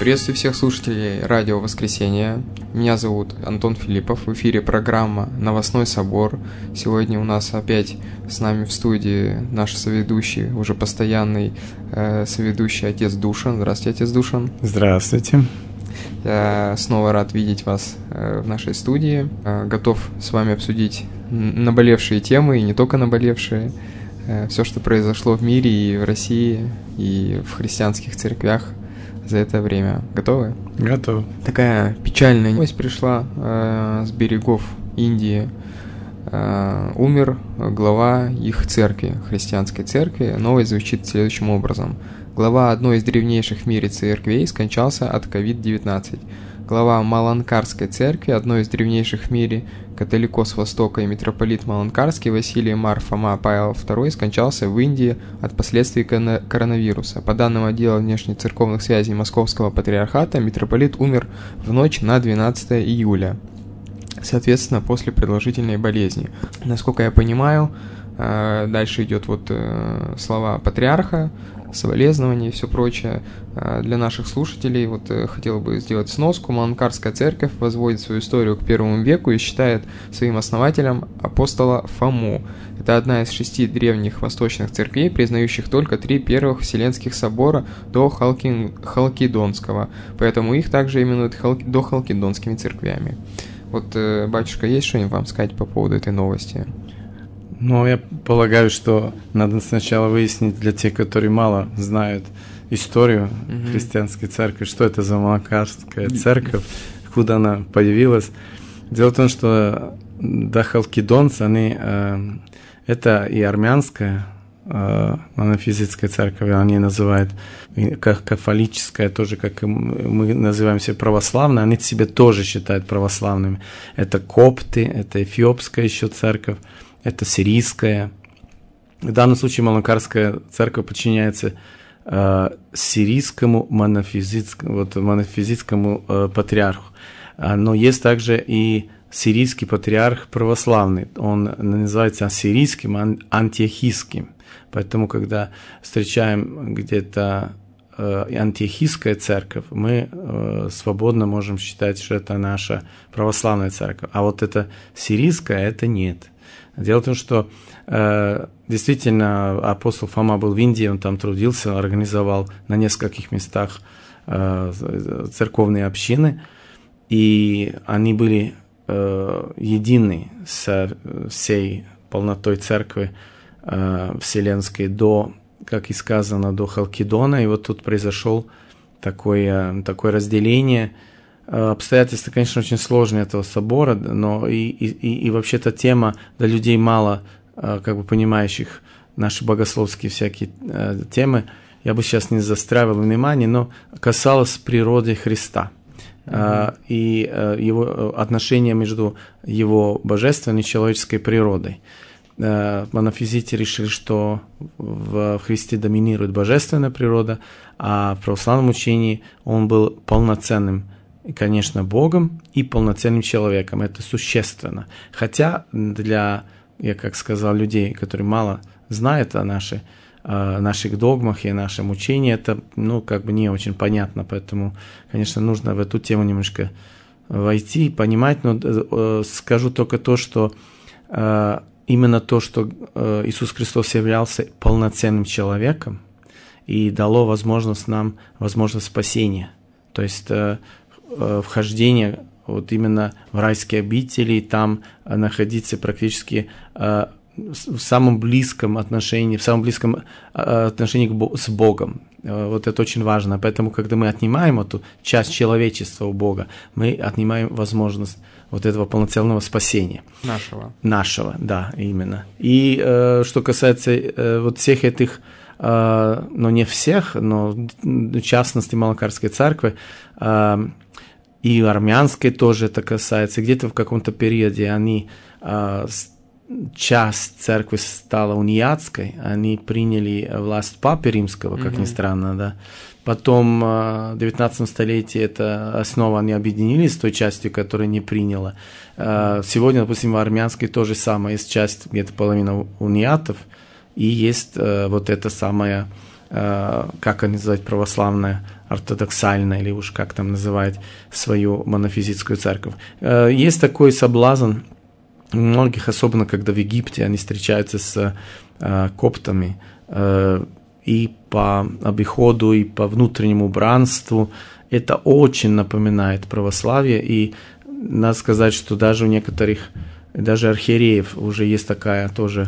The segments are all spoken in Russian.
Приветствую всех слушателей радио «Воскресенье». Меня зовут Антон Филиппов. В эфире программа «Новостной собор». Сегодня у нас опять с нами в студии наш соведущий, уже постоянный соведущий отец Душан. Здравствуйте, отец Душан. Здравствуйте. Я снова рад видеть вас в нашей студии. Готов с вами обсудить наболевшие темы, и не только наболевшие. Все, что произошло в мире и в России, и в христианских церквях за это время. Готовы? Готов. Такая печальная новость пришла с берегов Индии. Умер глава их церкви, христианской церкви. Новость звучит следующим образом. Глава одной из древнейших в мире церквей скончался от COVID-19. Глава Маланкарской церкви, одной из древнейших в мире, католикос Востока и митрополит Маланкарский Василий Мар Фома Павел II скончался в Индии от последствий коронавируса. По данным отдела внешнецерковных связей Московского патриархата, митрополит умер в ночь на 12 июля, соответственно, после продолжительной болезни. Насколько я понимаю, дальше идет слова патриарха, соболезнования и все прочее. Для наших слушателей хотел бы сделать сноску. Маланкарская церковь возводит свою историю к первому веку и считает своим основателем апостола Фому. Это одна из 6 древних восточных церквей, признающих только 3 первых вселенских собора до Халкидонского, поэтому их также именуют дохалкидонскими церквями. Батюшка, есть что-нибудь вам сказать по поводу этой новости? Я полагаю, что надо сначала выяснить для тех, которые мало знают историю христианской церкви, что это за Маланкарская церковь, откуда она появилась. Дело в том, что дахалкидонцы, это и армянская монофизитская церковь, они называют, как католическая, тоже как мы называемся православной, они себя тоже считают православными. Это копты, это эфиопская еще церковь, это сирийская. В данном случае Маланкарская церковь подчиняется сирийскому монофизитскому патриарху. Но есть также и сирийский патриарх православный. Он называется сирийским, антиохийским. Поэтому, когда встречаем где-то антиохийская церковь, мы свободно можем считать, что это наша православная церковь. А это сирийская, это нет. Дело в том, что действительно апостол Фома был в Индии, он там трудился, организовал на нескольких местах церковные общины, и они были едины со всей полнотой церкви вселенской как и сказано, до Халкидона, и тут произошло такое разделение. Обстоятельства, конечно, очень сложные этого собора, но и вообще-то тема для людей мало понимающих наши богословские всякие темы, я бы сейчас не заострял внимание, но касалась природы Христа и его отношения между его божественной и человеческой природой. Монофизиты решили, что в Христе доминирует божественная природа, а в православном учении он был полноценным, конечно, Богом и полноценным человеком. Это существенно. Хотя для, я как сказал, людей, которые мало знают о наших догмах и о нашем учении, это не очень понятно. Поэтому, конечно, нужно в эту тему немножко войти и понимать. Но скажу только то, что именно то, что Иисус Христос являлся полноценным человеком и дало нам возможность спасения. То есть вхождение именно в райские обители, там находиться практически в самом близком отношении с Богом. Это очень важно. Поэтому, когда мы отнимаем эту часть человечества у Бога, мы отнимаем возможность этого полноценного спасения. Нашего, да, именно. И что касается всех этих, не всех, но в частности Маланкарской церкви, и армянской тоже это касается. Где-то в каком-то периоде часть церкви стала униатской, они приняли власть Папы Римского, как ни странно, да. Потом в 19 столетии это снова они объединились с той частью, которая не приняла. Сегодня, допустим, в армянской то же самое, есть часть, где-то половина униатов, и есть эта самая как они называют, православная, ортодоксальная, или уж как там называют свою монофизитскую церковь. Есть такой соблазн у многих, особенно когда в Египте они встречаются с коптами, и по обиходу, и по внутреннему убранству. Это очень напоминает православие, и надо сказать, что даже у некоторых, даже архиереев уже есть такая тоже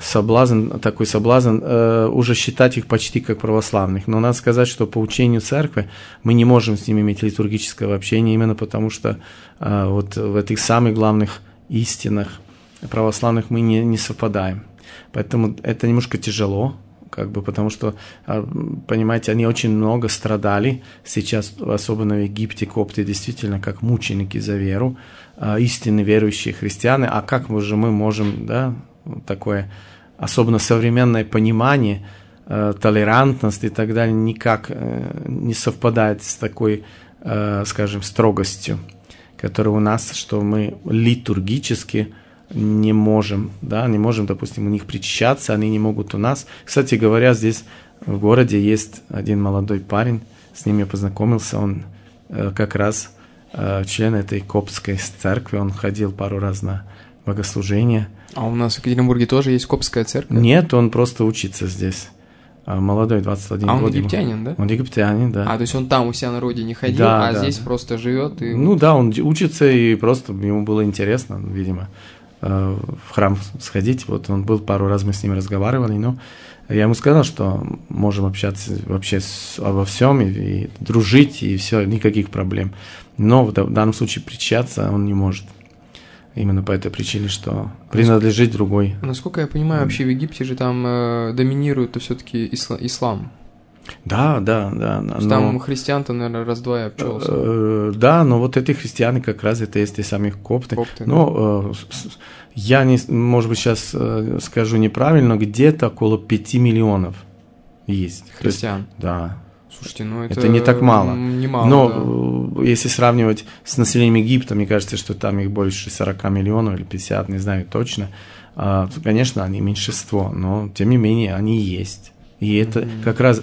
такой соблазн уже считать их почти как православных. Но надо сказать, что по учению церкви мы не можем с ними иметь литургического общения, именно потому что вот в этих самых главных истинах православных мы не совпадаем. Поэтому это немножко тяжело, потому что, понимаете, они очень много страдали. Сейчас, особенно в Египте, копты действительно как мученики за веру, истинно верующие христиане. А как же мы можем, такое, особенно современное понимание, толерантность и так далее, никак не совпадает с такой, скажем, строгостью, которая у нас, что мы литургически не можем, допустим, у них причащаться, они не могут у нас. Кстати говоря, здесь в городе есть один молодой парень, с ним я познакомился, он как раз член этой коптской церкви, он ходил пару раз на богослужение. А у нас в Екатеринбурге тоже есть коптская церковь? Нет, он просто учится здесь. Молодой, 21 год. А он египтянин, да? Он египтянин, да. То есть он там у себя на родине ходил, здесь просто живет и... он учится, и просто ему было интересно, видимо, в храм сходить. Вот он был пару раз, мы с ним разговаривали, но я ему сказал, что можем общаться вообще обо всем и дружить, и все, никаких проблем. Но в данном случае причащаться он не может. Именно по этой причине, что принадлежит другой. Насколько я понимаю, вообще в Египте же там доминирует все-таки ислам. Да. Там христиан-то, наверное, раз-два и обчелся. Да, но вот эти христиане как раз это есть те самые копты. Но я, может быть, сейчас скажу неправильно, но где-то около 5 миллионов есть. Христиан? Да. Слушайте, это не так мало. Немало, но если сравнивать с населением Египта, мне кажется, что там их больше 40 миллионов или 50, не знаю точно. Конечно, они меньшинство, но тем не менее они есть. И это как раз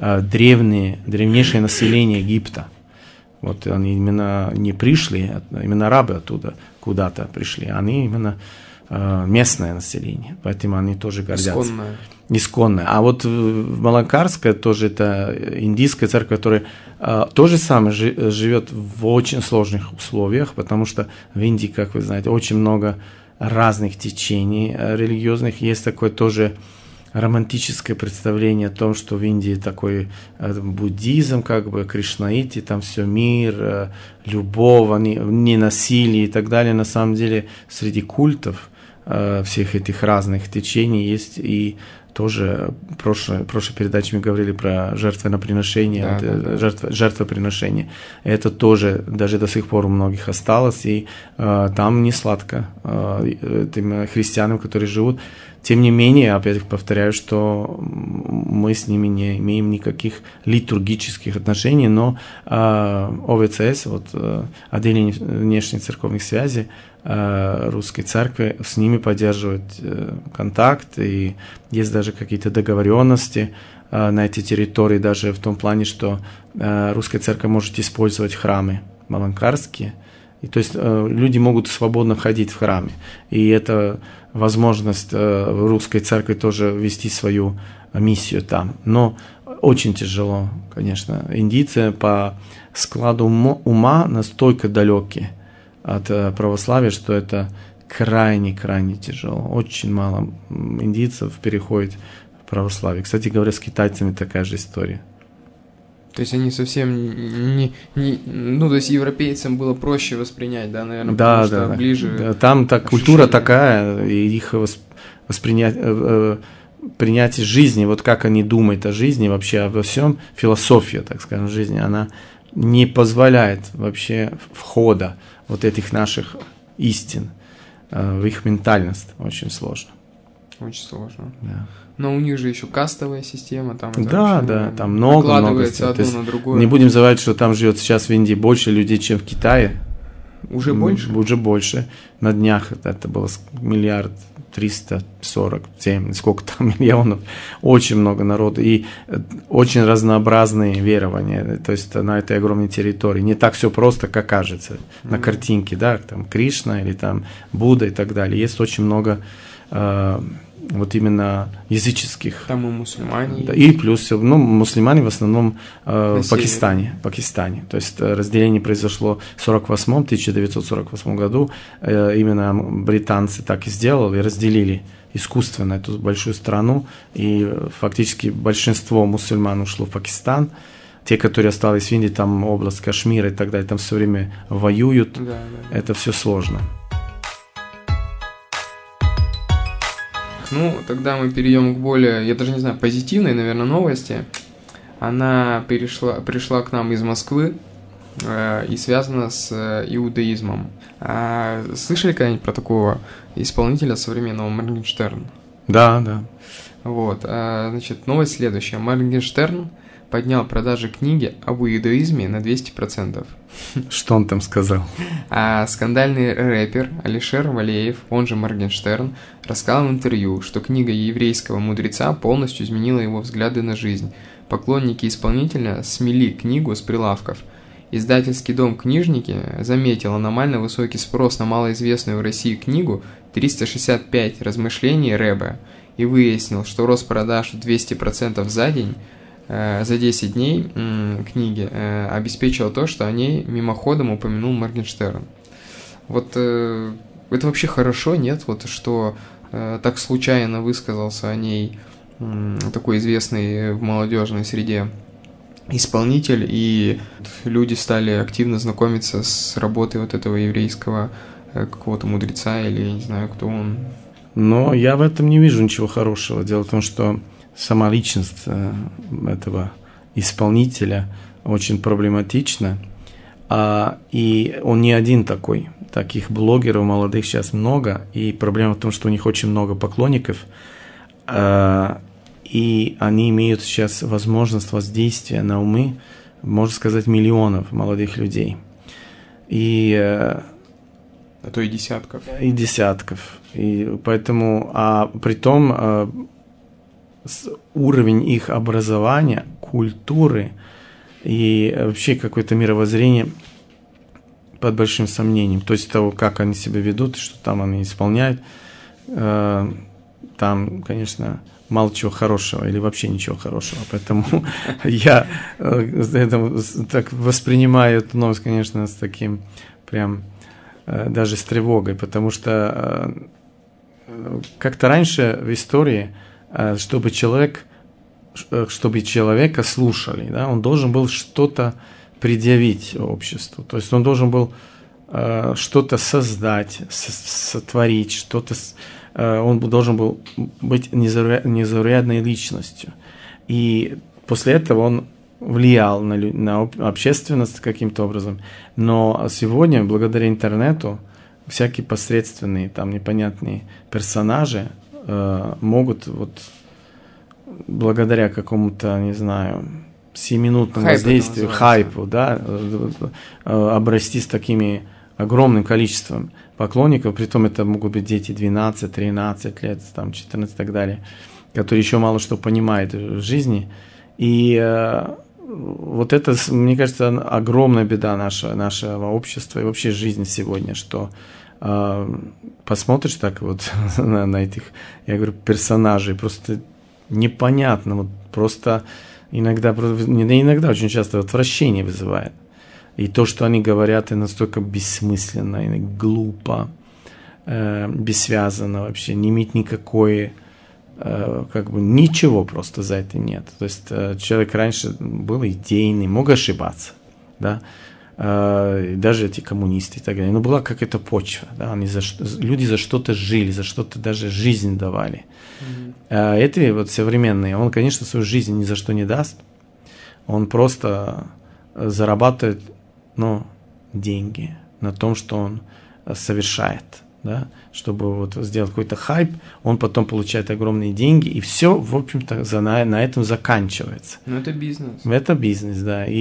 древнейшее население Египта. Вот они именно не пришли, именно арабы оттуда куда-то пришли, они именно местное население, поэтому они тоже гордятся. Исконное. А вот в Маланкарской тоже это индийская церковь, которая тоже самое живет в очень сложных условиях, потому что в Индии, как вы знаете, очень много разных течений религиозных. Есть такое тоже романтическое представление о том, что в Индии такой буддизм, кришнаити, там все мир, любовь, ненасилие и так далее. На самом деле среди культов всех этих разных течений есть и тоже в прошлой передаче мы говорили про жертвоприношение, жертвоприношение. Это тоже даже до сих пор у многих осталось, и там не сладко этим христианам, которые живут. Тем не менее, опять повторяю, что мы с ними не имеем никаких литургических отношений, но ОВЦС, отделение внешних церковных связей русской церкви, с ними поддерживает контакт, и есть даже какие-то договоренности на этой территории, даже в том плане, что русская церковь может использовать храмы маланкарские, и то есть люди могут свободно ходить в храме, и это возможность в русской церкви тоже вести свою миссию там. Но очень тяжело, конечно. Индийцы по складу ума настолько далеки от православия, что это крайне тяжело. Очень мало индийцев переходит в православие. Кстати говоря, с китайцами такая же история. То есть они совсем то есть европейцам было проще воспринять, да, наверное, потому что ближе. Да, там культура такая, и их принятие жизни, вот как они думают о жизни, вообще обо всем, философия, так скажем, жизни, она не позволяет вообще входа вот этих наших истин в их ментальность. Очень сложно. Очень сложно. Да. Но у них же еще кастовая система, там там много. Одно на другое. Не будем забывать, что там живет сейчас в Индии больше людей, чем в Китае. Уже больше? Уже больше. На днях это было 1 347 000 сколько там миллионов. Очень много народу. И очень разнообразные верования. То есть на этой огромной территории. Не так все просто, как кажется. На картинке, да, там Кришна или там Будда и так далее. Есть очень много вот именно языческих. Там и мусульмане. Да, и плюс, мусульмане в основном в Пакистане. То есть разделение произошло в 1948 году. Именно британцы так и сделали, разделили искусственно эту большую страну. И фактически большинство мусульман ушло в Пакистан. Те, которые остались в Индии, там область Кашмира и так далее, там все время воюют. Да. Это все сложно. Ну, тогда мы перейдем к более, я даже не знаю, позитивной, наверное, новости. Она пришла к нам из Москвы и связана с иудаизмом. Слышали когда-нибудь про такого исполнителя современного Моргенштерн? Да. Вот, значит, новость следующая. Моргенштерн поднял продажи книги об иудаизме на 200%. Что он там сказал? Скандальный рэпер Алишер Валеев, он же Моргенштерн, рассказал в интервью, что книга еврейского мудреца полностью изменила его взгляды на жизнь. Поклонники исполнителя смели книгу с прилавков. Издательский дом «Книжники» заметил аномально высокий спрос на малоизвестную в России книгу «365 размышлений Рэбе» и выяснил, что рост продаж в 200% за день за 10 дней книги обеспечило то, что о ней мимоходом упомянул Моргенштерн. Вот это вообще хорошо, нет? Вот что так случайно высказался о ней такой известный в молодежной среде исполнитель, и люди стали активно знакомиться с работой вот этого еврейского какого-то мудреца, или я не знаю, кто он. Но я в этом не вижу ничего хорошего. Дело в том, что сама личность этого исполнителя очень проблематична, и он не один такой. Таких блогеров молодых сейчас много, и проблема в том, что у них очень много поклонников, и они имеют сейчас возможность воздействия на умы, можно сказать, миллионов молодых людей. А то и десятков. И поэтому, притом уровень их образования, культуры и вообще какое-то мировоззрение под большим сомнением. То есть того, как они себя ведут, что там они исполняют, там, конечно, мало чего хорошего или вообще ничего хорошего. Поэтому я так воспринимаю эту новость, конечно, с таким прям даже с тревогой, потому что как-то раньше в истории, чтобы человека слушали, да, он должен был что-то предъявить обществу. То есть он должен был что-то создать, сотворить, что-то. Он должен был быть незаурядной личностью. И после этого он влиял на общественность каким-то образом. Но сегодня, благодаря интернету, всякие посредственные, там непонятные персонажи могут вот благодаря какому-то, не знаю, 7-минутному воздействию, хайпу, да, обрасти с такими огромным количеством поклонников, притом это могут быть дети 12-13 лет, там, 14 и так далее, которые еще мало что понимают в жизни. И вот это, мне кажется, огромная беда нашего общества и вообще жизни сегодня, что посмотришь так вот на этих, я говорю, персонажей, просто непонятно, вот просто иногда, очень часто отвращение вызывает. И то, что они говорят, и настолько бессмысленно, и глупо, бессвязно вообще, не имеет никакой, ничего просто за это нет. То есть человек раньше был идейный, мог ошибаться, да, даже эти коммунисты и так далее. Но была какая-то почва, да, люди за что-то жили, за что-то даже жизнь давали. Эти вот современные, он, конечно, свою жизнь ни за что не даст, он просто зарабатывает, деньги на том, что он совершает, да, чтобы вот сделать какой-то хайп, он потом получает огромные деньги, и все, в общем-то, на этом заканчивается. Это бизнес. Это бизнес, да, и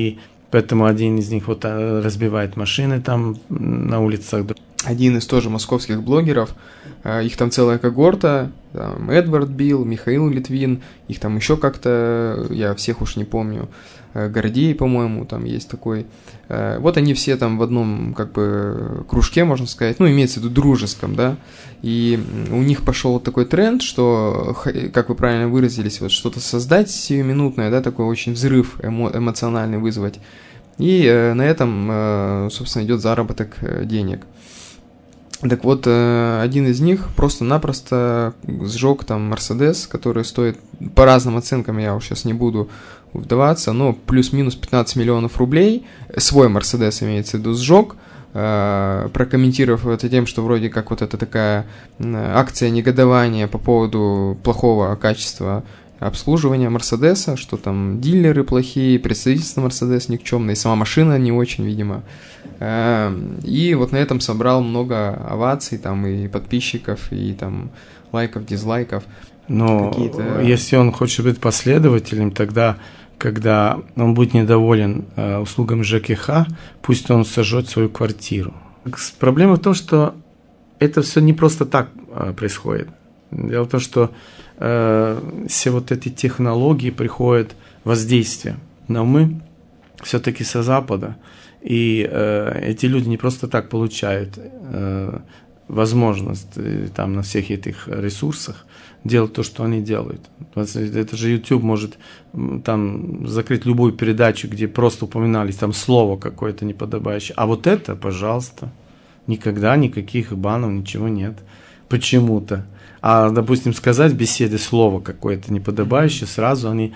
Поэтому один из них вот разбивает машины там на улицах. Один из тоже московских блогеров, их там целая когорта, там Эдвард Билл, Михаил Литвин, их там еще как-то, я всех уж не помню, Гордей, по-моему, там есть такой. Вот они все там в одном, как бы, кружке, можно сказать, ну, имеется в виду дружеском, да, и у них пошел вот такой тренд, что, как вы правильно выразились, вот что-то создать сиюминутное, да, такой очень взрыв эмоциональный вызвать, и на этом, собственно, идет заработок денег. Так вот, один из них просто-напросто сжег там Мерседес, который стоит, по разным оценкам, я уж сейчас не буду вдаваться, но плюс-минус 15 миллионов рублей, свой Мерседес имеется в виду, сжег, прокомментировав это тем, что вроде как вот это такая акция негодования по поводу плохого качества обслуживания Мерседеса, что там дилеры плохие, представительство Мерседес никчемное, и сама машина не очень, видимо. И вот на этом собрал много оваций, там, и подписчиков, и там лайков, дизлайков. Но если он хочет быть последователем, тогда, когда он будет недоволен услугами ЖКХ, пусть он сожжет свою квартиру. Проблема в том, что это все не просто так происходит. Дело в том, что все вот эти технологии приходят воздействие на умы все-таки со Запада. И эти люди не просто так получают возможность там на всех этих ресурсах делать то, что они делают. Это же YouTube может там закрыть любую передачу, где просто упоминались там слово какое-то неподобающее. А вот это, пожалуйста, никогда никаких банов, ничего нет. Почему-то. А, допустим, сказать в беседе слово какое-то неподобающее, сразу они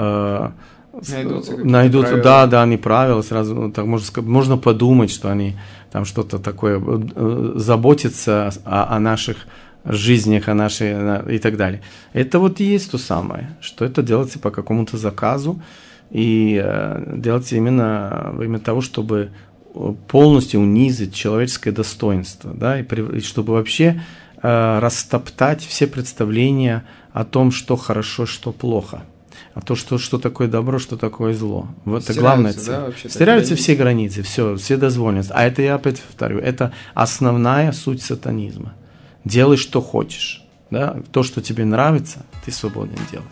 найдут, да, они правила, сразу так можно подумать, что они там что-то такое заботятся о наших жизнях, о нашей и так далее. Это вот и есть то самое, что это делается по какому-то заказу и делается именно во имя того, чтобы полностью унизить человеческое достоинство, да, и чтобы вообще растоптать все представления о том, что хорошо, что плохо, а то, что такое добро, что такое зло. Вот это главная цель. Да, стираются все границы, все дозволенность. А это, я опять повторю, это основная суть сатанизма. Делай, что хочешь. Да? То, что тебе нравится, ты свободен делать.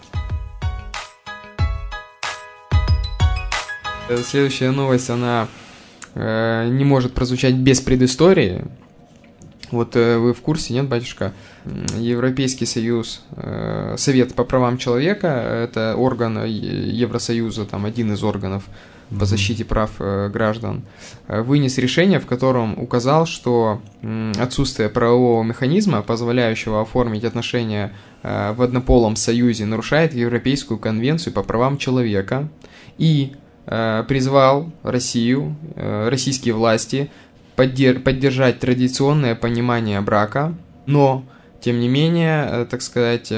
Следующая новость, она не может прозвучать без предыстории. Вот вы в курсе, нет, батюшка? Европейский Союз, Совет по правам человека, это орган Евросоюза, там один из органов по защите прав граждан, вынес решение, в котором указал, что отсутствие правового механизма, позволяющего оформить отношения в однополом союзе, нарушает Европейскую конвенцию по правам человека, и призвал Россию, российские власти поддержать традиционное понимание брака, но, тем не менее, так сказать,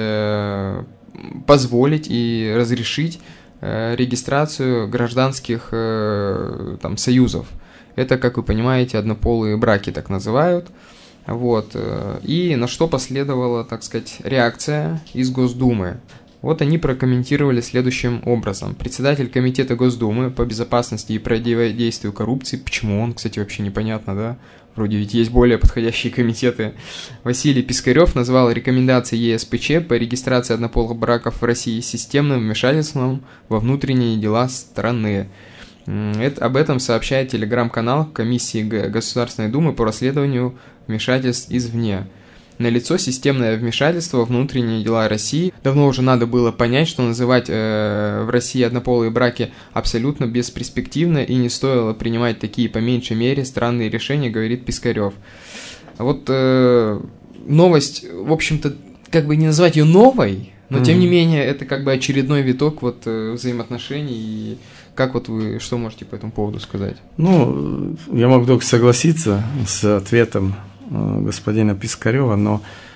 позволить и разрешить регистрацию гражданских там, союзов. Это, как вы понимаете, однополые браки так называют. Вот. И на что последовала, так сказать, реакция из Госдумы. Вот они прокомментировали следующим образом. Председатель Комитета Госдумы по безопасности и противодействию коррупции, почему он, кстати, вообще непонятно, да? Вроде ведь есть более подходящие комитеты. Василий Пискарев назвал рекомендации ЕСПЧ по регистрации однополых браков в России системным вмешательством во внутренние дела страны. Об этом сообщает телеграм-канал Комиссии Государственной Думы по расследованию вмешательств извне. Налицо системное вмешательство во внутренние дела России. Давно уже надо было понять, что называть в России однополые браки абсолютно бесперспективно, и не стоило принимать такие по меньшей мере странные решения, говорит Пискарев. Вот новость, в общем-то, как бы не назвать ее новой, но тем не менее это как бы очередной виток вот взаимоотношений. И как вот вы, что можете по этому поводу сказать? Ну, я могу только согласиться с ответом господина Пискарева, но,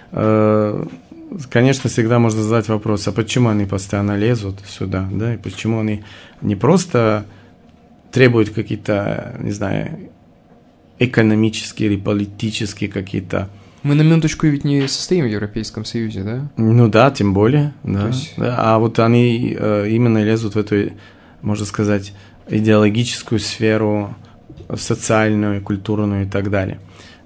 конечно, всегда можно задать вопрос, а почему они постоянно лезут сюда, да, и почему они не просто требуют какие-то, не знаю, экономические или политические какие-то. Мы на минуточку ведь не состоим в Европейском Союзе, да? Ну да, тем более, да. А вот они именно лезут в эту, можно сказать, идеологическую сферу, социальную, культурную и так далее.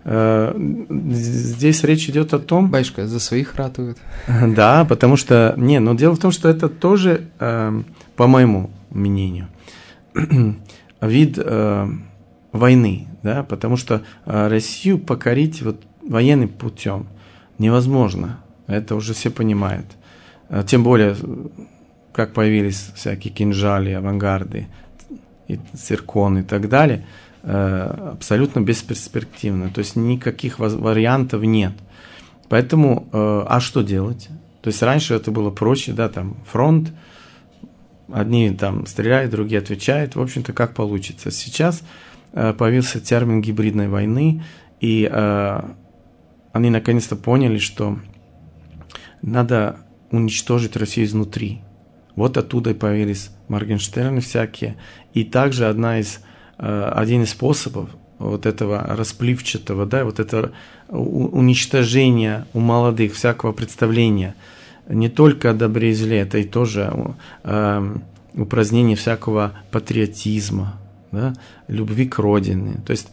Здесь речь идет о том... Батюшка, за своих ратуют. Да, потому что... но дело в том, что это тоже, по моему мнению, вид войны, да, потому что Россию покорить военным путем невозможно. Это уже все понимают. Тем более, как появились всякие кинжали, авангарды, циркон и так далее, абсолютно бесперспективно. То есть никаких вариантов нет. Поэтому, а что делать? То есть раньше это было проще, да, там фронт, одни там стреляют, другие отвечают, в общем-то, как получится. Сейчас появился термин гибридной войны, и они наконец-то поняли, что надо уничтожить Россию изнутри. Вот оттуда и появились Моргенштерны всякие. И также один из способов вот этого расплывчатого, да, вот это уничтожения у молодых всякого представления не только о добре и зле, это и тоже упразднение всякого патриотизма, да, любви к родине. То есть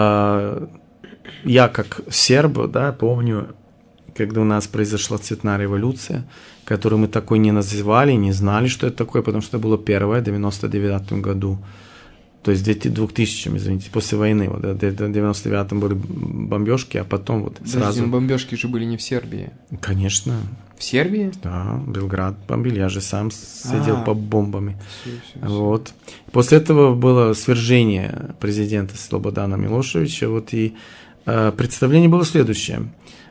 я как серб, да, помню, когда у нас произошла цветная революция, которую мы такой не называли, не знали, что это такое, потому что это было первое, в 99 году. То есть в 2000, извините, после войны. Вот, в 99-м были бомбежки, а потом вот сразу... Бомбежки же были не в Сербии. Конечно. В Сербии? Да, Белград бомбили, я же сам сидел под бомбами. Вот. После этого было свержение президента Слободана Милошевича, вот, и представление было следующее.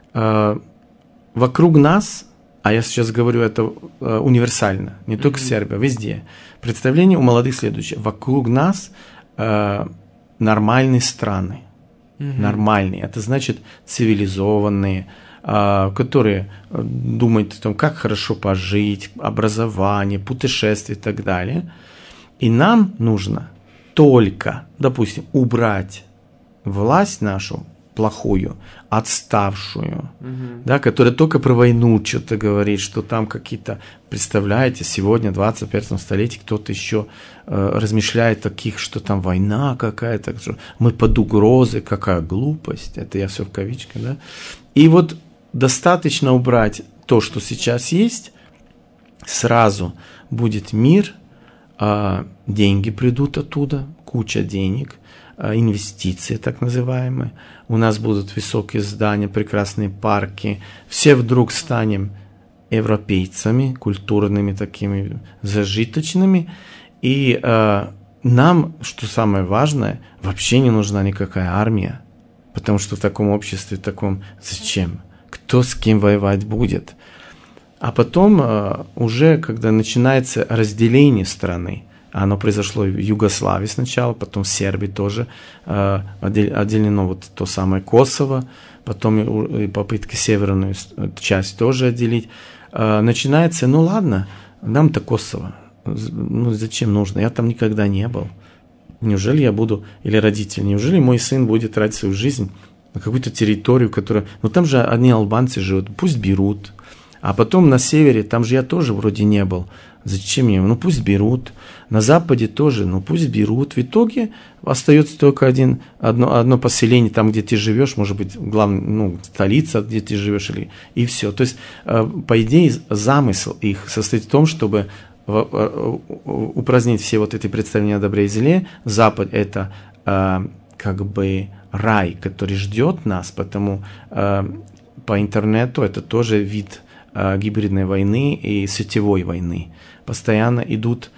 Вокруг нас, а я сейчас говорю это универсально, не только Сербия, везде, представление у молодых следующее. Вокруг нас нормальные страны. Нормальные. Это значит цивилизованные, которые думают о том, как хорошо пожить, образование, путешествия и так далее. И нам нужно только, допустим, убрать власть нашу плохую, отставшую, да, которая только про войну что-то говорит, что там какие-то, представляете, сегодня, в 21 столетии, кто-то еще размышляет таких, что там война какая-то, что мы под угрозой, какая глупость, это я все в кавичках, да, и вот достаточно убрать то, что сейчас есть, сразу будет мир, деньги придут оттуда, куча денег, инвестиции так называемые, у нас будут высокие здания, прекрасные парки, все вдруг станем европейцами, культурными такими зажиточными, и нам, что самое важное, вообще не нужна никакая армия, потому что в таком обществе, таком, зачем? Кто с кем воевать будет? А потом уже, когда начинается разделение страны, оно произошло в Югославии сначала, потом в Сербии тоже отделено вот то самое Косово, потом и попытки северную часть тоже отделить. Начинается, ну ладно, нам-то Косово, ну зачем нужно, я там никогда не был. Неужели я буду, или родители, неужели мой сын будет тратить свою жизнь на какую-то территорию, которая... Ну там же одни албанцы живут, пусть берут. А потом на севере, там же я тоже вроде не был. Зачем мне? Ну пусть берут. На западе тоже, ну пусть берут. В итоге остается только одно поселение, там, где ты живешь, может быть, главное, ну, столица, где ты живешь, и все. То есть, по идее, замысел их состоит в том, чтобы упразднить все вот эти представления о добре и зле. Запад – это как бы рай, который ждет нас, потому по интернету это тоже вид гибридной войны и сетевой войны. Постоянно идут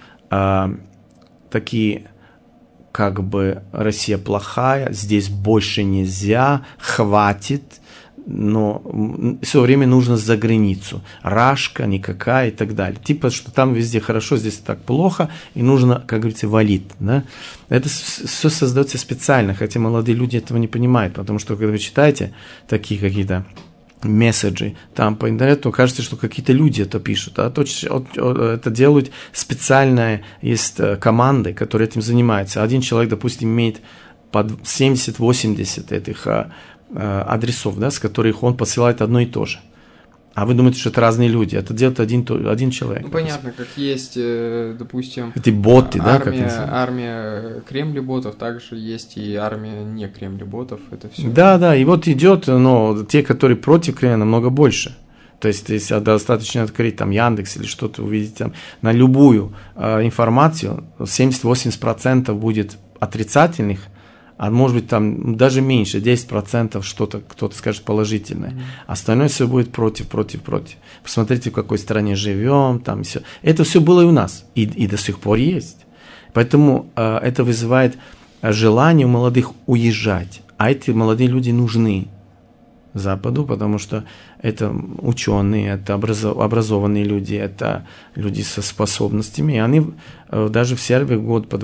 такие, как бы Россия плохая, здесь больше нельзя, хватит, но все время нужно за границу. Рашка никакая и так далее. Типа, что там везде хорошо, здесь так плохо, и нужно, как говорится, валить. Да? Это все создается специально, хотя молодые люди этого не понимают, потому что, когда вы читаете такие какие-то месседжи там по интернету, кажется, что какие-то люди это пишут, а то это делают специальные, есть команды, которые этим занимаются. Один человек, допустим, имеет под 70-80 этих адресов, да, с которых он посылает одно и то же. А вы думаете, что это разные люди? Это делает один человек. Ну, понятно, как есть, допустим... Эти боты, да? Армия Кремль-ботов, также есть и армия не Кремль-ботов, это все. Да, и вот идет, но те, которые против Кремля, намного больше. То есть, если достаточно открыть там Яндекс или что-то, увидеть там на любую информацию, 70-80% будет отрицательных, а может быть там даже меньше, 10% что-то кто-то скажет положительное. Остальное все будет против. Посмотрите, в какой стране живем, там все. Это все было и у нас, и до сих пор есть. Поэтому это вызывает желание у молодых уезжать. А эти молодые люди нужны Западу, потому что это ученые, это образованные люди, это люди со способностями. И они даже в Сербии в год по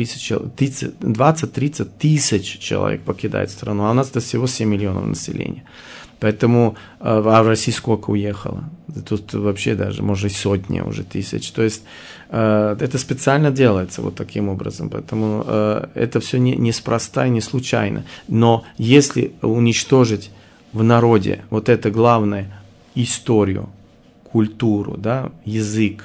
20-30 тысяч человек покидают страну, а у нас это всего 7 миллионов населения. Поэтому, а в России сколько уехало? Тут вообще даже, может, и сотни уже тысяч. То есть это специально делается вот таким образом. Поэтому это все неспроста и не случайно. Но если уничтожить в народе вот это главное историю, культуру, да, язык,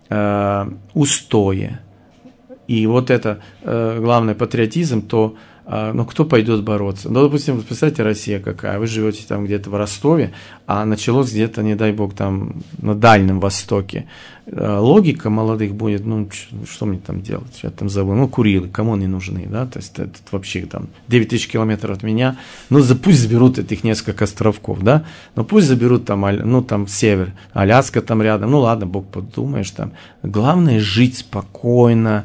устои и вот это главное патриотизм, то кто пойдет бороться? Ну, допустим, представьте, Россия какая, вы живете там где-то в Ростове, а началось где-то, не дай бог, там на Дальнем Востоке. Логика молодых будет, что мне там делать, я там забыл, Курилы, кому они нужны, да, то есть это вообще там 9000 километров от меня, пусть заберут этих несколько островков, да, но пусть заберут там север, Аляска там рядом, ладно, Бог подумаешь там, главное жить спокойно,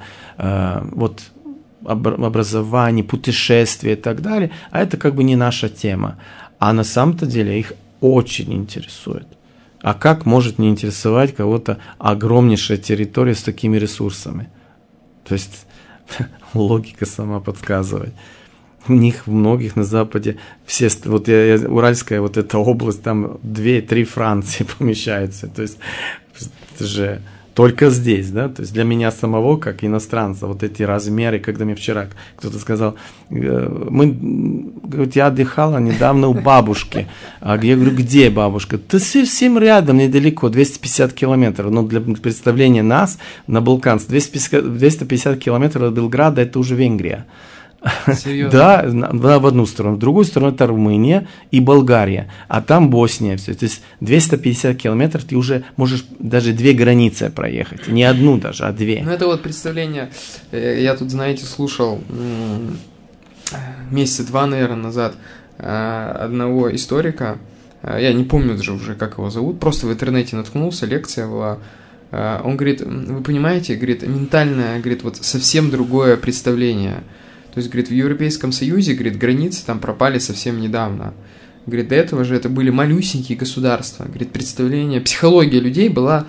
образование, путешествия и так далее, а это как бы не наша тема. А на самом-то деле их очень интересует. А как может не интересовать кого-то огромнейшая территория с такими ресурсами? То есть логика сама подсказывает. У них многих на Западе все, Уральская вот эта область, там 2-3 Франции помещаются. То есть это же только здесь, да, то есть для меня самого, как иностранца, вот эти размеры, когда мне вчера кто-то сказал, я отдыхала недавно у бабушки, я говорю, где бабушка? Да совсем рядом, недалеко, 250 километров, но для представления нас на Балканс 250 километров от Белграда, это уже Венгрия. Серьезно? Да, в одну сторону. В другую сторону это Румыния и Болгария. А там Босния. Все. То есть 250 километров ты уже можешь даже 2 границы проехать. Не одну даже, а 2. Это вот представление. Я тут, знаете, слушал месяца 2, наверное, назад одного историка. Я не помню даже уже, как его зовут. Просто в интернете наткнулся, лекция была. Он говорит, вы понимаете, говорит, ментальное, говорит, вот совсем другое представление. То есть, говорит, в Европейском Союзе, говорит, границы там пропали совсем недавно. Говорит, до этого же это были малюсенькие государства. Говорит, представление, психология людей была,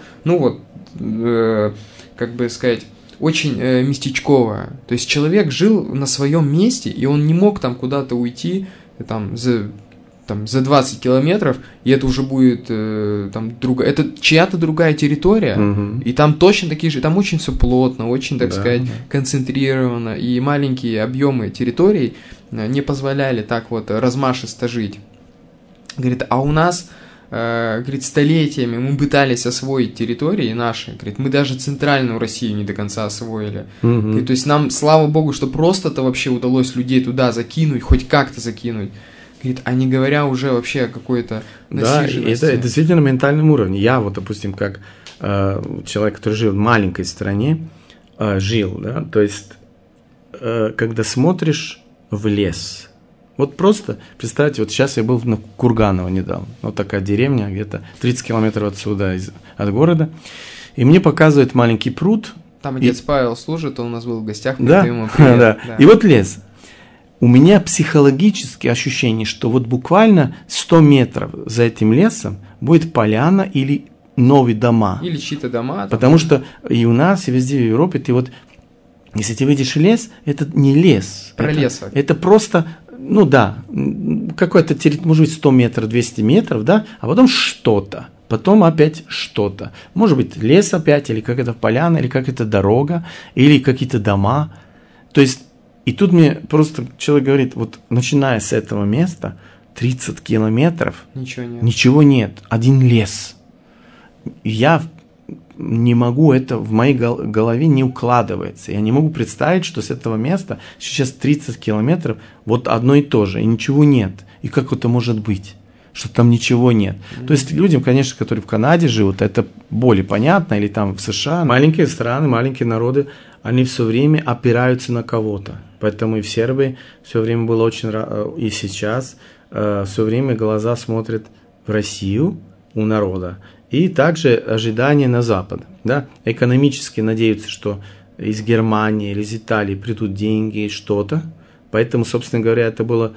как бы сказать, очень местечковая. То есть, человек жил на своем месте, и он не мог там куда-то уйти, за 20 километров, и это уже будет это чья-то другая территория, и там точно такие же, там очень все плотно, очень, так сказать, концентрировано, и маленькие объемы территорий не позволяли так вот размашисто жить. Говорит, а у нас, говорит, столетиями мы пытались освоить территории наши, говорит, мы даже центральную Россию не до конца освоили. Говорит, то есть нам, слава богу, что просто-то вообще удалось людей туда закинуть, хоть как-то закинуть. А не говоря уже вообще о какой-то насиженности. Да, это действительно на ментальном уровне. Я вот, допустим, как человек, который жил в маленькой стране, да, то есть, когда смотришь в лес, вот просто, представьте, вот сейчас я был на Курганово недавно, вот такая деревня, где-то 30 километров отсюда, от города, и мне показывают маленький пруд. Там отец Павел служит, он у нас был в гостях. Да, да. И вот лес. У меня психологические ощущения, что вот буквально 100 метров за этим лесом будет поляна или новые дома. Или чьи-то дома. Потому что и у нас, и везде в Европе, ты вот, если ты видишь лес, это не лес. Пролесок. Это просто, какой-то территория, может быть, 100 метров, 200 метров, да, а потом что-то. Потом опять что-то. Может быть, лес опять, или какая-то поляна, или какая-то дорога, или какие-то дома. То есть, и тут мне просто человек говорит, вот начиная с этого места, 30 километров ничего нет, один лес. Я не могу, это в моей голове не укладывается. Я не могу представить, что с этого места сейчас 30 километров вот одно и то же, и ничего нет. И как это может быть, что там ничего нет? То есть людям, конечно, которые в Канаде живут, это более понятно, или там в США. Маленькие страны, маленькие народы, они все время опираются на кого-то. Поэтому и в Сербии все время было очень, и сейчас все время глаза смотрят в Россию у народа. И также ожидания на Запад. Да? Экономически надеются, что из Германии или из Италии придут деньги, что-то. Поэтому, собственно говоря, это было...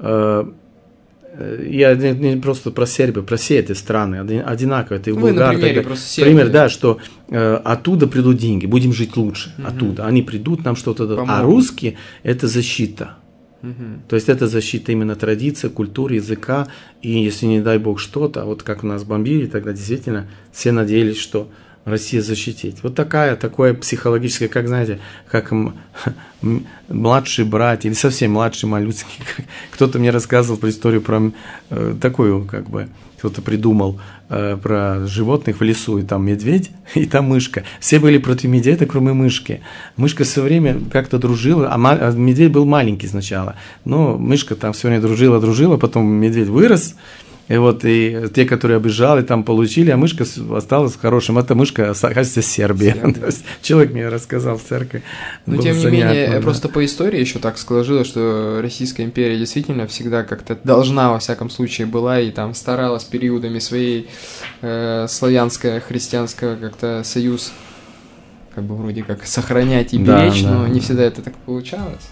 Я не просто про Сербию, про все эти страны одинаково. Это и Болгар, пример, да, что оттуда придут деньги, будем жить лучше. Оттуда. Они придут, нам что-то дадут. А русские – это защита. То есть это защита именно традиции, культуры, языка. И если, не дай бог, что-то, вот как нас бомбили, тогда действительно все надеялись, что Россия защитит. Вот такое психологическое, как, знаете, как младший брат или совсем младший малютский. Кто-то мне рассказывал про историю про такую, как бы, кто-то придумал про животных в лесу, и там медведь, и там мышка. Все были против медведя, кроме мышки. Мышка все время как-то дружила, а медведь был маленький сначала. Но мышка там все время дружила, потом медведь вырос, и те, которые обижали, там получили, а мышка осталась хорошим. Эта мышка, кажется, Сербия. Человек мне рассказал в церкви. Но тем не менее, просто по истории еще так сложилось, что Российская империя действительно всегда как-то должна, во всяком случае, была и там старалась периодами своей славянско-христианского как-то союз, как бы вроде как сохранять и беречь, но не всегда это так получалось.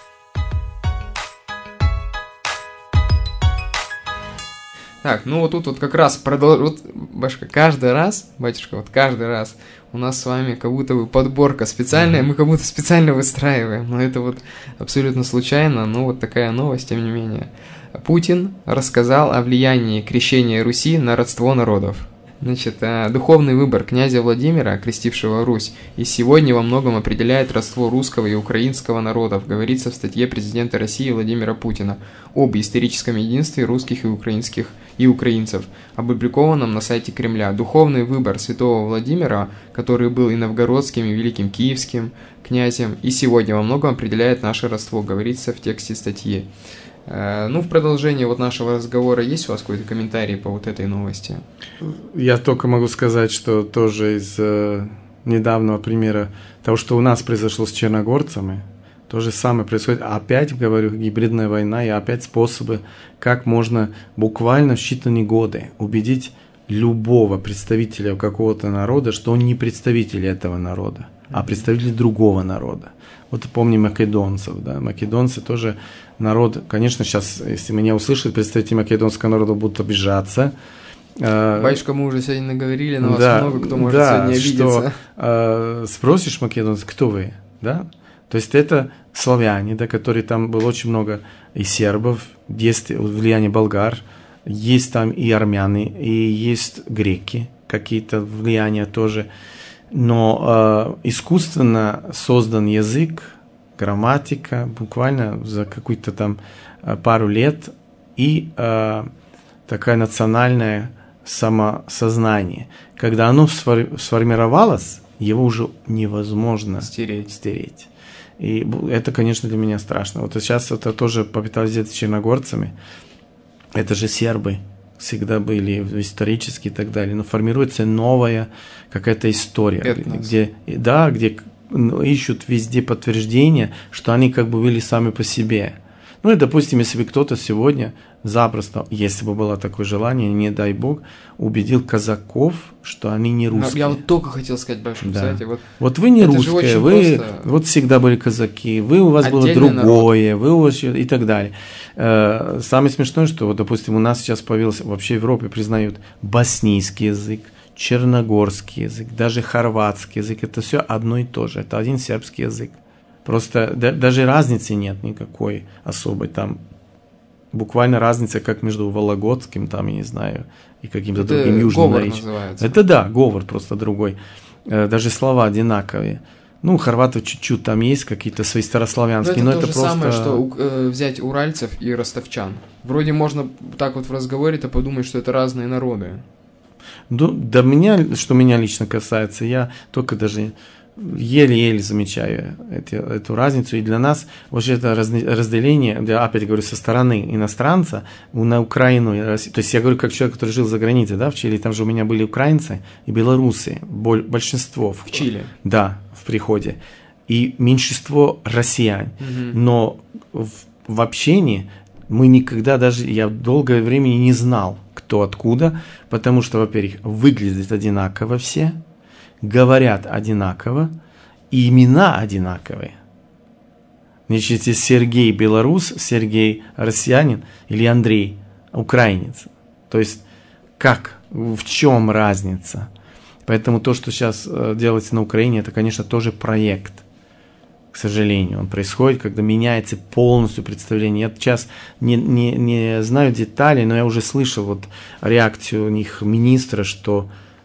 Так, ну вот тут вот как раз Башка, каждый раз у нас с вами как будто бы подборка специальная, мы как будто специально выстраиваем, но это вот абсолютно случайно, но вот такая новость, тем не менее. Путин рассказал о влиянии крещения Руси на родство народов. Значит, духовный выбор князя Владимира, крестившего Русь, и сегодня во многом определяет родство русского и украинского народов, говорится в статье президента России Владимира Путина об историческом единстве русских и украинцев, опубликованном на сайте Кремля. Духовный выбор святого Владимира, который был и новгородским, и великим киевским князем, и сегодня во многом определяет наше родство, говорится в тексте статьи. Ну, в продолжение вот нашего разговора есть у вас какой-то комментарий по вот этой новости? Я только могу сказать, что тоже из недавнего примера того, что у нас произошло с черногорцами, то же самое происходит. Опять, говорю, гибридная война и опять способы, как можно буквально в считанные годы убедить любого представителя какого-то народа, что он не представитель этого народа, а представитель другого народа. Вот помним македонцев, да, македонцы тоже народ, конечно, сейчас, если меня услышат, представители македонского народа будут обижаться. Батюшка, мы уже сегодня наговорили, на вас много кто может сегодня обидеться. Что, спросишь македонцев, кто вы, да? То есть это славяне, да, которые там было очень много и сербов, есть влияние болгар, есть там и армяне, и есть греки, какие-то влияния тоже. Но искусственно создан язык, грамматика, буквально за какую-то там пару лет, и такое национальное самосознание. Когда оно сформировалось, его уже невозможно стереть. И это, конечно, для меня страшно. Вот сейчас это тоже попытались сделать с черногорцами. Это же сербы всегда были исторически и так далее. Но формируется новая какая-то история, где ищут везде подтверждения, что они как бы были сами по себе. Ну и, допустим, если бы кто-то сегодня запросто, если бы было такое желание, не дай бог, убедил казаков, что они не русские. Я вот только хотел сказать, большое, да. кстати. Вот вы не русские, вы вот всегда были казаки, у вас было другое, и так далее. Самое смешное, что, вот, допустим, у нас сейчас появился, вообще в Европе признают боснийский язык, черногорский язык, даже хорватский язык, это все одно и то же, это один сербский язык. Просто даже разницы нет никакой особой там. Буквально разница, как между вологодским, там, я не знаю, и каким-то другим южным наречием. Это да, говор просто другой. Даже слова одинаковые. Ну, хорватов чуть-чуть там есть, какие-то свои старославянские, но это то же просто... самое, что взять уральцев и ростовчан. Вроде можно так вот в разговоре-то подумать, что это разные народы. Да меня, что меня лично касается, я только даже еле-еле замечаю эту разницу. И для нас вообще это разделение, опять говорю, со стороны иностранца на Украину и Россию. То есть я говорю, как человек, который жил за границей, да, в Чили, там же у меня были украинцы и белорусы, большинство. В Чили? Да, в приходе. И меньшинство россиян. Угу. Но в общении мы никогда даже, я долгое время не знал, кто откуда, потому что, во-первых, выглядят одинаково все, говорят одинаково, и имена одинаковые. Значит, если Сергей белорус, Сергей россиянин или Андрей украинец. То есть, как, в чем разница? Поэтому то, что сейчас делается на Украине, это, конечно, тоже проект. К сожалению, он происходит, когда меняется полностью представление. Я сейчас не знаю деталей, но я уже слышал вот реакцию у них министра, что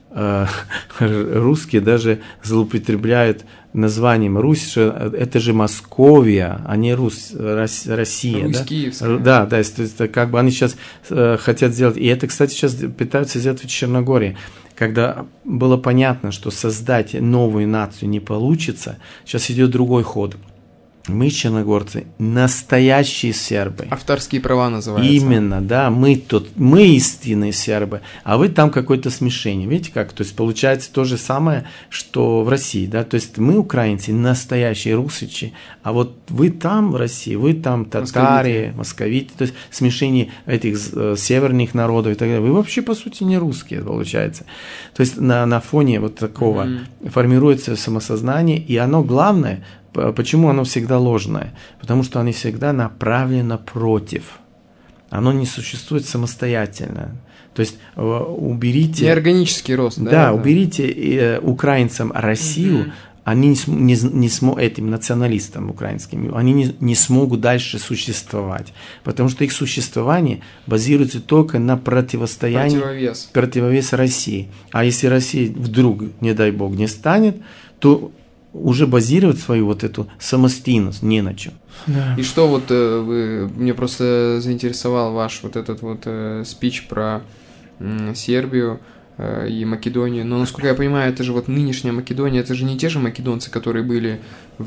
русские даже злоупотребляют названием Русь, что это же Московия, а не Россия. Русь да? Киевская. Да, то есть как бы они сейчас хотят сделать, и это, кстати, сейчас пытаются сделать в Черногории. Когда было понятно, что создать новую нацию не получится, сейчас идет другой ход. Мы, черногорцы, настоящие сербы. Авторские права называются. Именно, да, мы истинные сербы, а вы там какое-то смешение. Видите как? То есть получается то же самое, что в России, да, то есть мы, украинцы, настоящие русичи, а вот вы там в России, вы там татари, московиты, то есть смешение этих северных народов и так далее. Вы вообще, по сути, не русские, получается. То есть на фоне вот такого формируется самосознание, и оно главное. Почему оно всегда ложное? Потому что оно всегда направлено против. Оно не существует самостоятельно. То есть уберите... Неорганический рост, да? Да, уберите украинцам Россию, они этим националистам украинским, они не смогут дальше существовать. Потому что их существование базируется только на противостоянии... Противовес России. А если Россия вдруг, не дай бог, не станет, то... уже базировать свою вот эту самостоятельность не на чем. Да. И что вот мне просто заинтересовал ваш вот этот вот спич про Сербию и Македонию. Но, насколько я понимаю, это же вот нынешняя Македония, это же не те же македонцы, которые были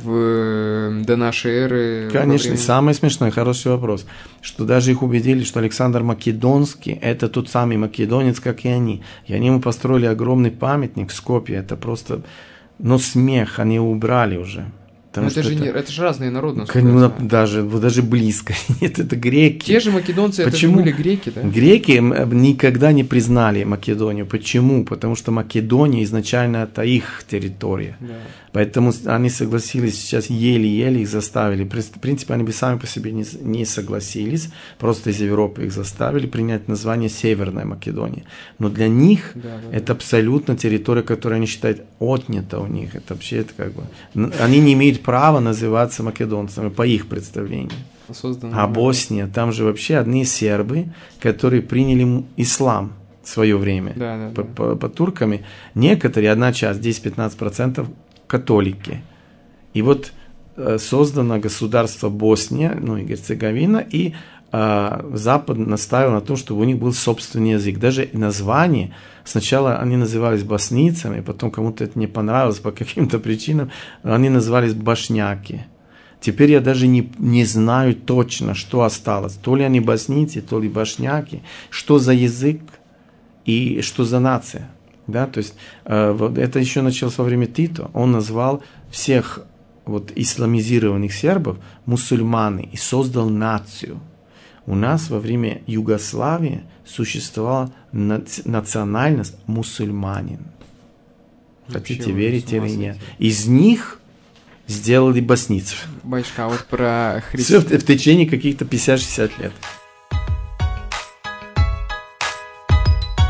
до нашей эры. Конечно, самый смешной, хороший вопрос, что даже их убедили, что Александр Македонский – это тот самый македонец, как и они. И они ему построили огромный памятник в Скопье, это просто... Но смех они убрали уже. Это же разные народы. Даже близко. Нет, это греки. Те же македонцы, Почему? Это же были греки, да? Греки никогда не признали Македонию. Почему? Потому что Македония изначально это их территория. Да. Поэтому они согласились, сейчас еле-еле их заставили. В принципе, они бы сами по себе не согласились. Просто из Европы их заставили принять название Северная Македония. Но для них это абсолютно территория, которую они считают отнята у них. Это вообще как бы... Они не имеют права называться македонцами по их представлению. А Босния, там же вообще одни сербы, которые приняли ислам в свое время по турками. Некоторые, одна часть, 10-15% католики. И вот создано государство Босния, и Герцеговина, и Запад настаивал на том, чтобы у них был собственный язык. Даже название, сначала они назывались боснийцами, потом кому-то это не понравилось по каким-то причинам, они назывались башняки. Теперь я даже не знаю точно, что осталось. То ли они боснийцы, то ли башняки, что за язык и что за нация. Да? То есть это еще началось во время Тито. Он назвал всех исламизированных сербов мусульманы и создал нацию. У нас во время Югославии существовала национальность мусульманин. Хотите верить или нет? Из них сделали боснийцев. Батюшка, а вот про Все в течение каких-то 50-60 лет.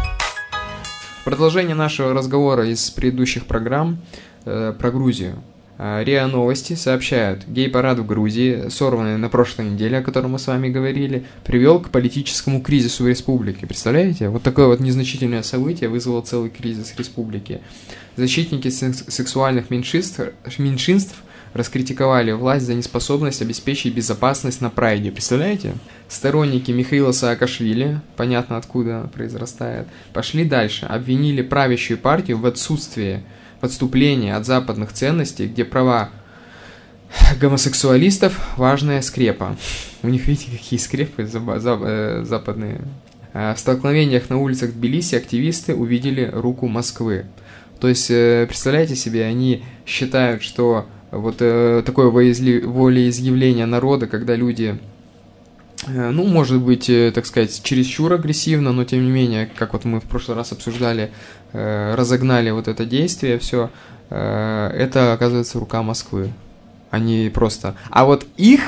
Продолжение нашего разговора из предыдущих программ про Грузию. РИА Новости сообщают, гей-парад в Грузии, сорванный на прошлой неделе, о котором мы с вами говорили, привел к политическому кризису в республике. Представляете? Вот такое вот незначительное событие вызвало целый кризис республики. Защитники сексуальных меньшинств раскритиковали власть за неспособность обеспечить безопасность на прайде. Представляете? Сторонники Михаила Саакашвили, понятно откуда произрастает, пошли дальше, обвинили правящую партию в отсутствии отступления от западных ценностей, где права гомосексуалистов – важная скрепа. У них, видите, какие скрепы западные. В столкновениях на улицах Тбилиси активисты увидели руку Москвы. То есть, представляете себе, они считают, что вот такое волеизъявление народа, когда люди, ну, может быть, так сказать, чересчур агрессивно, но тем не менее, как вот мы в прошлый раз обсуждали, разогнали вот это действие, все, это, оказывается, рука Москвы. Они просто... А вот их,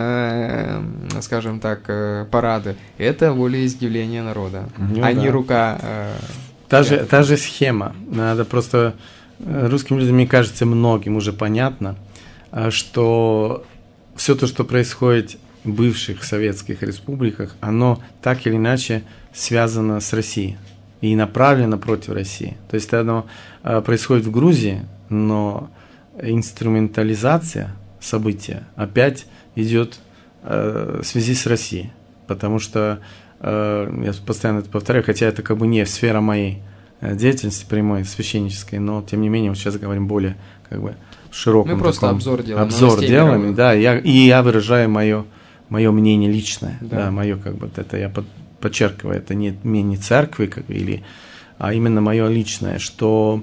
скажем так, парады, это волеизъявление народа, а не рука... Та же схема. Надо просто... Русским людям, мне кажется, многим уже понятно, что все то, что происходит в бывших советских республиках, оно так или иначе связано с Россией и направлено против России. То есть оно происходит в Грузии, но инструментализация события опять идет в связи с Россией. Потому что, я постоянно это повторяю, хотя это как бы не сфера моей деятельности прямой, священнической, но тем не менее, вот сейчас говорим более как бы в широком. Мы просто обзор делаем. Обзор делаем, да, я выражаю мое мнение личное, да, мое как бы, это я подчеркиваю, это не мнение церкви, как бы, а именно мое личное, что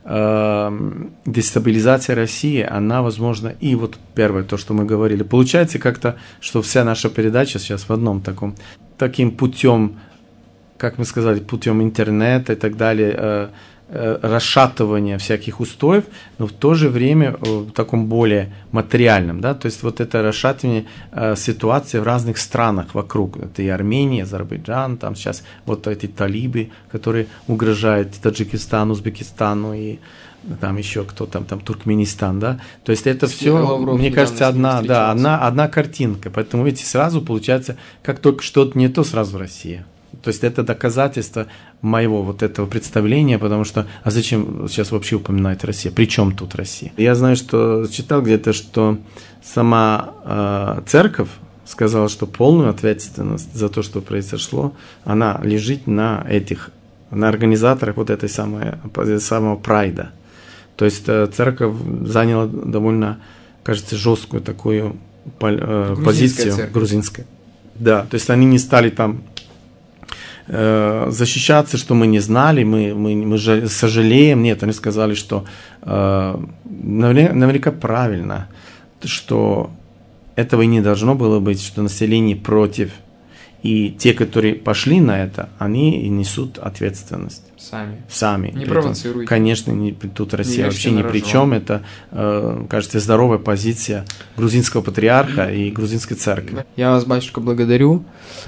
дестабилизация России, она возможна, и вот первое, то, что мы говорили, получается как-то, что вся наша передача сейчас в одном таким путем, как мы сказали, путем интернета и так далее, расшатывания всяких устоев, но в то же время в таком более материальном, да, то есть вот это расшатывание ситуации в разных странах вокруг, это и Армения, и Азербайджан, там сейчас вот эти талибы, которые угрожают Таджикистану, Узбекистану и там еще кто там Туркменистан, да, то есть это все, Лавров, мне кажется, одна картинка, поэтому видите, сразу получается, как только что-то не то, сразу Россия. То есть это доказательство моего вот этого представления, потому что, а зачем сейчас вообще упоминать Россия? При чем тут Россия? Я знаю, что читал где-то, что сама церковь сказала, что полную ответственность за то, что произошло, она лежит на организаторах вот этой самого прайда. То есть церковь заняла довольно, кажется, жесткую такую позицию грузинская. Да, то есть они не стали там защищаться, что мы не знали, мы сожалеем. Нет, они сказали, что наверняка правильно, что этого и не должно было быть, что население против. И те, которые пошли на это, они и несут ответственность. Сами. Не провоцируйте. Конечно, тут Россия вообще ни при чем. Это, кажется, здоровая позиция грузинского патриарха и грузинской церкви. Я вас, батюшка, благодарю.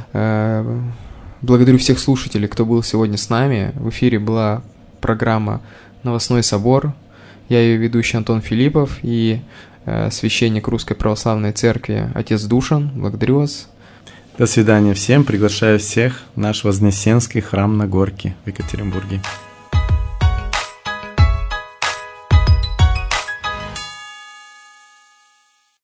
Благодарю всех слушателей, кто был сегодня с нами. В эфире была программа «Новостной собор». Я ее ведущий Антон Филиппов и священник Русской Православной Церкви отец Душан. Благодарю вас. До свидания всем. Приглашаю всех в наш Вознесенский храм на Горке в Екатеринбурге.